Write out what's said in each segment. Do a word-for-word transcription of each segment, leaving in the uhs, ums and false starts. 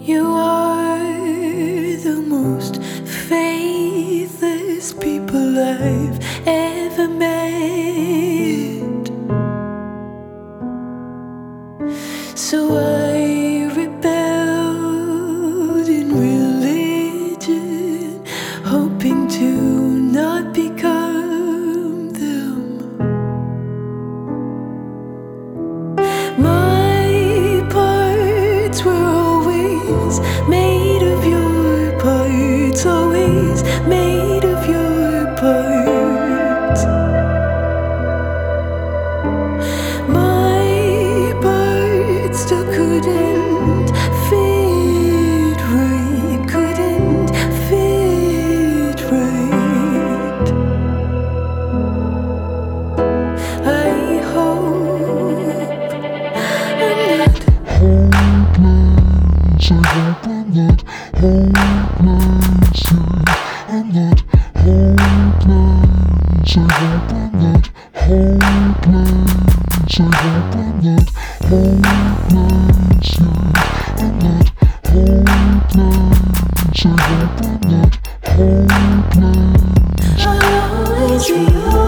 You are the most faithless people I've ever met. So I rebelled in religion, hoping to not become them. My parts were always made of your parts, always made of your parts. My parts still couldn't fit right, couldn't fit right. I hope I'm not hopeless. I hope I'm not hopeless. Yeah, I'm not hopeless. I hope I'm not hopeless. I hope I'm not hopeless. Yeah, I'm not hopeless. I hope I'm not hopeless. I'll always be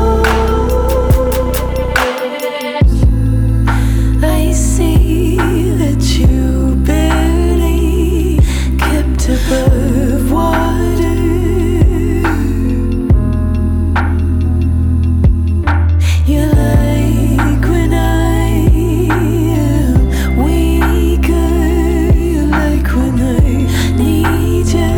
yours. I see that you barely kept above water. You like when I am weaker. You like when I need you.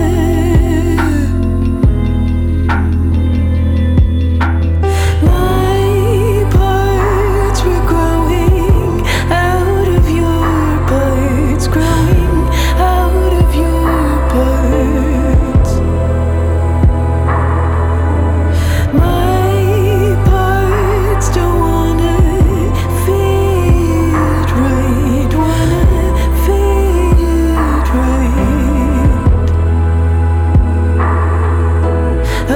My parts were growing out of your parts, growing out of your parts. My parts don't wanna fit right, wanna fit right. I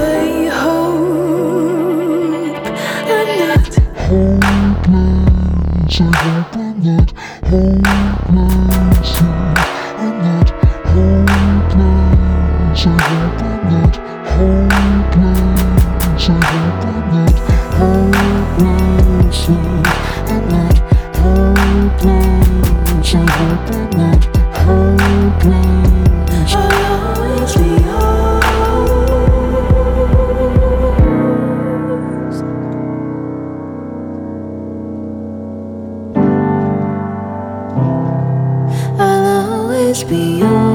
hope I'm not hopeless. I hope I'm not hopeless. Yeah, I'm not hopeless. I hope I'm not hopeless. I hope I'm not hopeless. Yeah, I'm not hopeless. I hope I'm not hopeless. I'll always be yours. I'll always be yours.